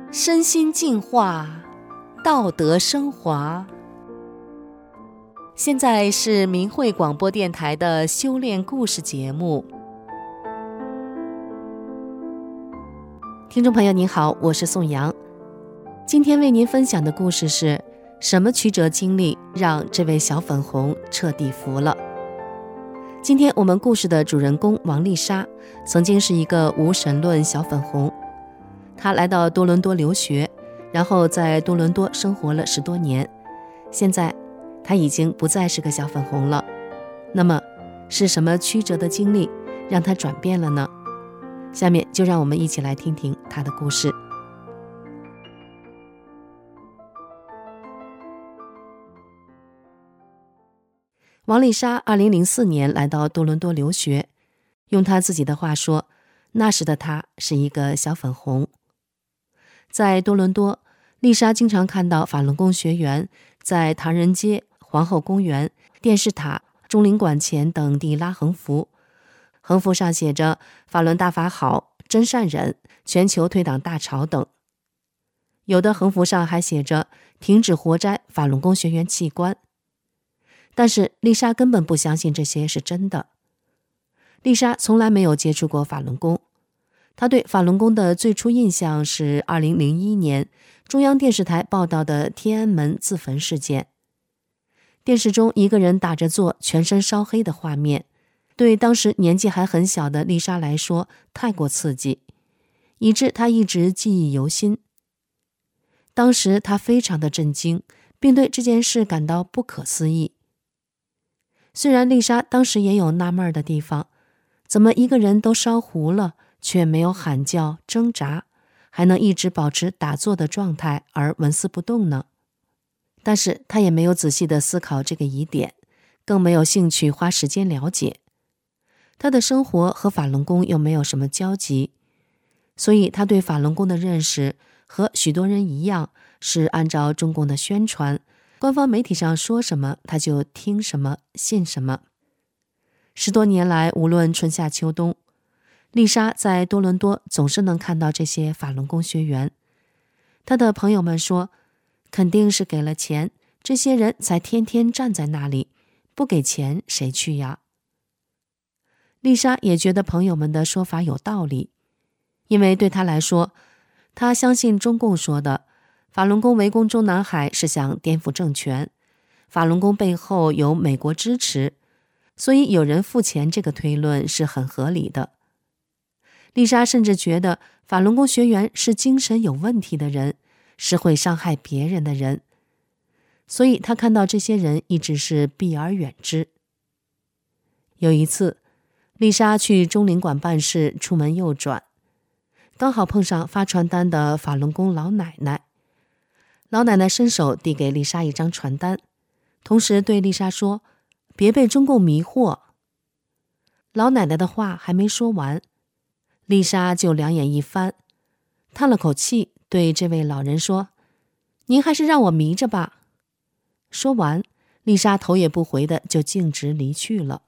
身心净化，道德升华。现在是明慧广播电台的修炼故事节目。听众朋友您好，我是宋阳。今天为您分享的故事是什么曲折经历让这位小粉红彻底服了。今天我们故事的主人公王丽莎曾经是一个无神论小粉红，她来到多伦多留学，然后在多伦多生活了10多年，现在她已经不再是个小粉红了。那么是什么曲折的经历让她转变了呢？下面就让我们一起来听听她的故事。王丽莎2004年来到多伦多留学，用她自己的话说，那时的她是一个小粉红。在多伦多，丽莎经常看到法轮功学员在唐人街、皇后公园、电视塔、中领馆前等地拉横幅，横幅上写着法轮大法好，真善忍，全球退党大潮等。有的横幅上还写着停止活摘法轮功学员器官。但是丽莎根本不相信这些是真的。丽莎从来没有接触过法轮功，她对法轮功的最初印象是2001年中央电视台报道的天安门自焚事件。电视中一个人打着坐，全身烧黑的画面，对当时年纪还很小的丽莎来说太过刺激，以致她一直记忆犹新。当时她非常的震惊，并对这件事感到不可思议。虽然丽莎当时也有纳闷的地方，怎么一个人都烧糊了，却没有喊叫挣扎，还能一直保持打坐的状态而纹丝不动呢？但是她也没有仔细地思考这个疑点，更没有兴趣花时间了解。她的生活和法轮功又没有什么交集，所以她对法轮功的认识和许多人一样，是按照中共的宣传，官方媒体上说什么他就听什么信什么。10多年来，无论春夏秋冬，丽莎在多伦多总是能看到这些法轮功学员。她的朋友们说，肯定是给了钱，这些人才天天站在那里，不给钱谁去呀？丽莎也觉得朋友们的说法有道理，因为对她来说，她相信中共说的法轮功围攻中南海是想颠覆政权，法轮功背后有美国支持，所以有人付钱这个推论是很合理的。丽莎甚至觉得法轮功学员是精神有问题的人，是会伤害别人的人，所以她看到这些人一直是避而远之。有一次，丽莎去中领馆办事，出门右转，刚好碰上发传单的法轮功老奶奶。老奶奶伸手递给丽莎一张传单，同时对丽莎说，别被中共迷惑。老奶奶的话还没说完，丽莎就两眼一翻，叹了口气，对这位老人说，您还是让我迷着吧。说完，丽莎头也不回的就径直离去了。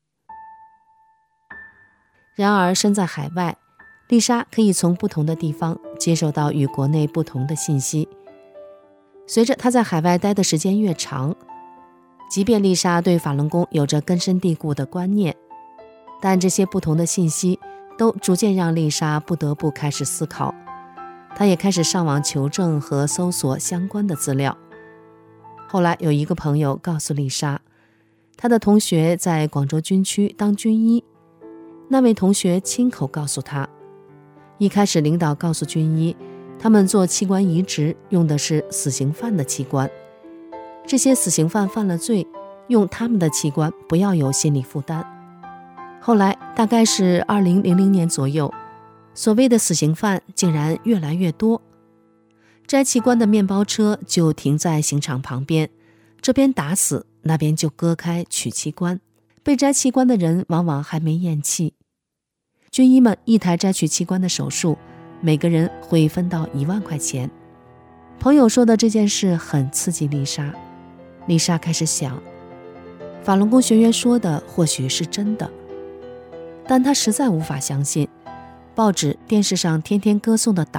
然而身在海外，丽莎可以从不同的地方接受到与国内不同的信息。随着她在海外待的时间越长，即便丽莎对法轮功有着根深蒂固的观念，但这些不同的信息都逐渐让丽莎不得不开始思考。她也开始上网求证和搜索相关的资料。后来有一个朋友告诉丽莎，她的同学在广州军区当军医，那位同学亲口告诉她，一开始领导告诉军医，他们做器官移植用的是死刑犯的器官，这些死刑犯犯了罪，用他们的器官不要有心理负担。后来大概是2000年左右，所谓的死刑犯竟然越来越多，摘器官的面包车就停在刑场旁边，这边打死，那边就割开取器官，被摘器官的人往往还没咽气。军医们一台摘取器官的手术，每个人会分到1万块钱。朋友说的这件事很刺激丽莎。丽莎开始想，法轮功学员说的或许是真的，但她实在无法相信，报纸、电视上天天歌颂的党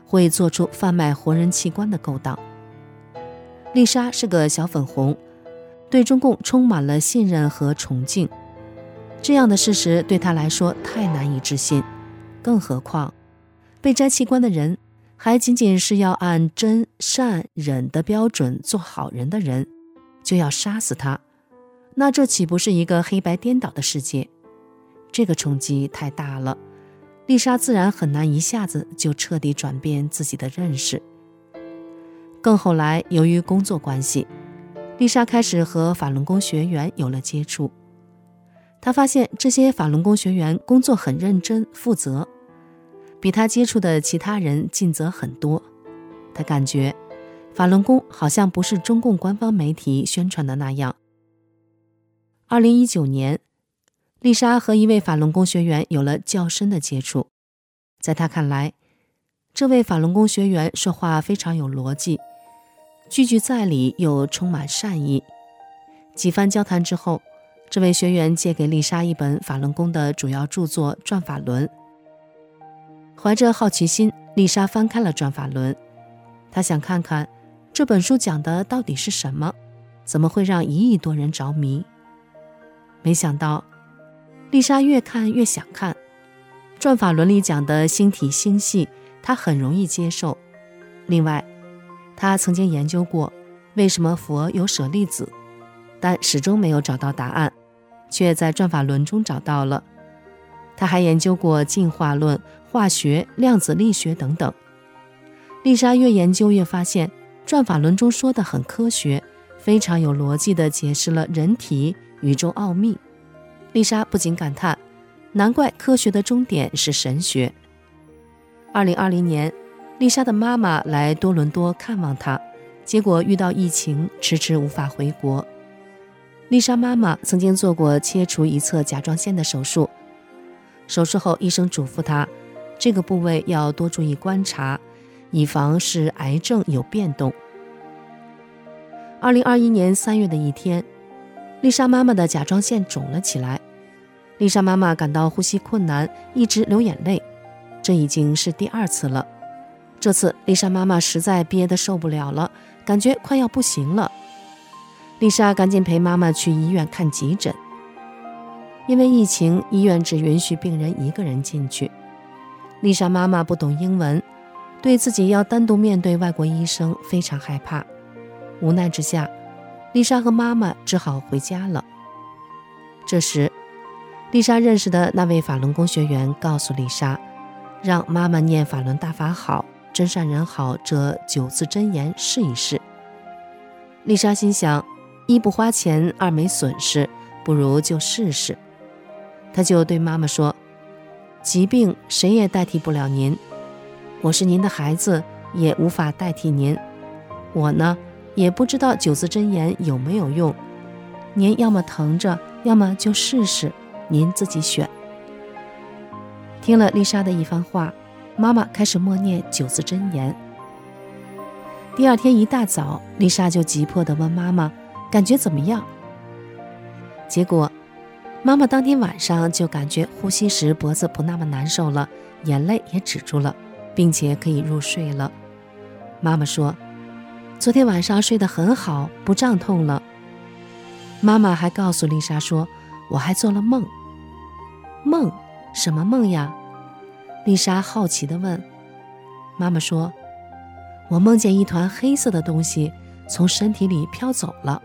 会做出贩卖活人器官的勾当。丽莎是个小粉红，对中共充满了信任和崇敬，这样的事实对她来说太难以置信，更何况被摘器官的人还仅仅是要按真善忍的标准做好人的人，就要杀死他，那这岂不是一个黑白颠倒的世界？这个冲击太大了，丽莎自然很难一下子就彻底转变自己的认识。更后来，由于工作关系，丽莎开始和法轮功学员有了接触。她发现这些法轮功学员工作很认真负责，比她接触的其他人尽责很多。她感觉法轮功好像不是中共官方媒体宣传的那样。2019年，丽莎和一位法轮功学员有了较深的接触。在她看来，这位法轮功学员说话非常有逻辑，句句在理又充满善意。几番交谈之后，这位学员借给丽莎一本法轮功的主要著作《转法轮》。怀着好奇心，丽莎翻开了《转法轮》，她想看看这本书讲的到底是什么，怎么会让1亿多人着迷。没想到丽莎越看越想看，《转法轮》里讲的星体星系她很容易接受。另外，她曾经研究过为什么佛有舍利子，但始终没有找到答案，却在《转法轮》中找到了。她还研究过进化论、化学、量子力学等等。丽莎越研究越发现，《转法轮》中说的很科学，非常有逻辑地解释了人体、宇宙奥秘。丽莎不禁感叹，难怪科学的终点是神学。2020年，丽莎的妈妈来多伦多看望她，结果遇到疫情，迟迟无法回国。丽莎妈妈曾经做过切除一侧甲状腺的手术，手术后医生嘱咐她，这个部位要多注意观察，以防是癌症有变动。2021年3月的一天，丽莎妈妈的甲状腺肿了起来，丽莎妈妈感到呼吸困难，一直流眼泪，这已经是第2次了。这次丽莎妈妈实在憋得受不了了，感觉快要不行了。丽莎赶紧陪妈妈去医院看急诊。因为疫情，医院只允许病人1个人进去。丽莎妈妈不懂英文，对自己要单独面对外国医生非常害怕。无奈之下，丽莎和妈妈只好回家了。这时，丽莎认识的那位法轮功学员告诉丽莎，让妈妈念法轮大法好，真善人好这9字真言试一试。丽莎心想，1不花钱，2没损失，不如就试试。她就对妈妈说，疾病谁也代替不了您，我是您的孩子，也无法代替您。我呢，也不知道9字真言有没有用，您要么疼着，要么就试试，您自己选。听了丽莎的一番话，妈妈开始默念9字真言。第2天一大早，丽莎就急迫地问妈妈感觉怎么样。结果妈妈当天晚上就感觉呼吸时脖子不那么难受了，眼泪也止住了，并且可以入睡了。妈妈说，昨天晚上睡得很好，不胀痛了。妈妈还告诉丽莎说，我还做了梦。梦？什么梦呀？丽莎好奇地问。妈妈说，我梦见一团黑色的东西从身体里飘走了。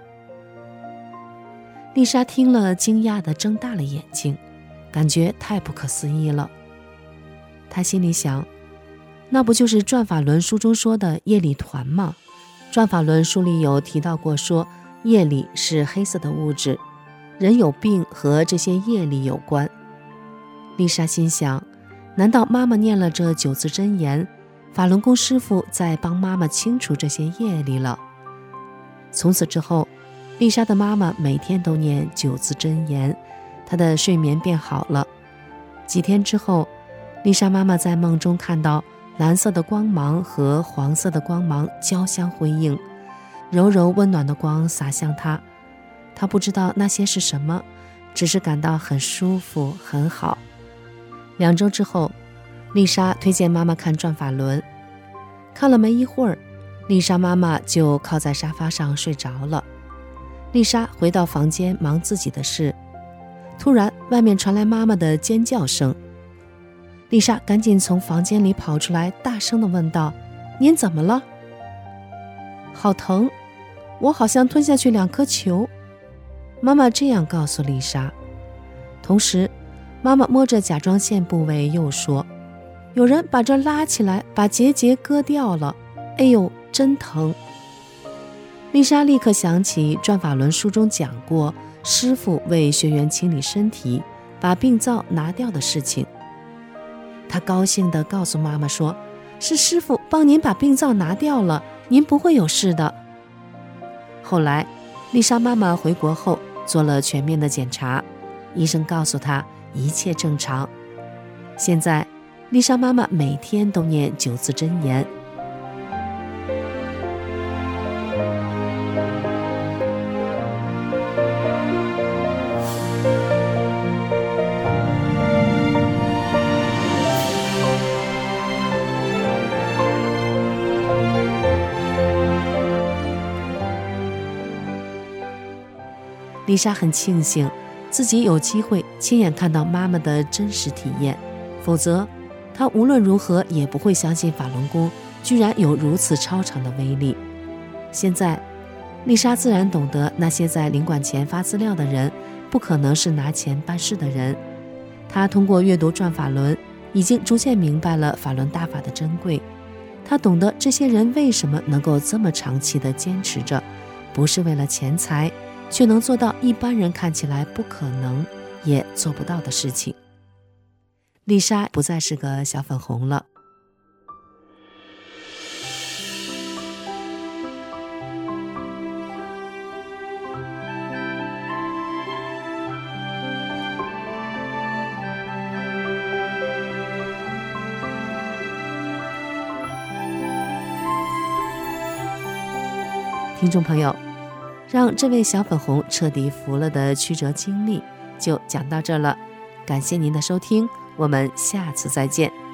丽莎听了，惊讶地睁大了眼睛，感觉太不可思议了。她心里想，那不就是《转法轮》书中说的业力团吗？《转法轮》书里有提到过，说业力是黑色的物质，人有病和这些业力有关。丽莎心想，难道妈妈念了这9字真言，法轮功师父在帮妈妈清除这些业力了？从此之后，丽莎的妈妈每天都念9字真言，她的睡眠变好了。几天之后，丽莎妈妈在梦中看到蓝色的光芒和黄色的光芒交相辉映，柔柔温暖的光洒向她。她不知道那些是什么，只是感到很舒服，很好。2周之后，丽莎推荐妈妈看《转法轮》， 看了没一会儿，丽莎妈妈就靠在沙发上睡着了。丽莎回到房间忙自己的事，突然外面传来妈妈的尖叫声。丽莎赶紧从房间里跑出来，大声地问道：您怎么了？好疼，我好像吞下去2颗球。妈妈这样告诉丽莎。同时妈妈摸着甲状腺部位又说：有人把这拉起来，把结节割掉了，哎呦，真疼。丽莎立刻想起转法轮书中讲过师傅为学员清理身体，把病灶拿掉的事情。她高兴地告诉妈妈说：是师傅帮您把病灶拿掉了，您不会有事的。后来丽莎妈妈回国后做了全面的检查，医生告诉她一切正常。现在丽莎妈妈每天都念9字真言。丽莎很庆幸自己有机会亲眼看到妈妈的真实体验，否则她无论如何也不会相信法轮功居然有如此超常的威力。现在丽莎自然懂得那些在领馆前发资料的人不可能是拿钱办事的人。她通过阅读转法轮，已经逐渐明白了法轮大法的珍贵。她懂得这些人为什么能够这么长期地坚持着，不是为了钱财，却能做到一般人看起来不可能也做不到的事情。丽莎不再是个小粉红了。听众朋友，让这位小粉红彻底服了的曲折经历就讲到这了，感谢您的收听，我们下次再见。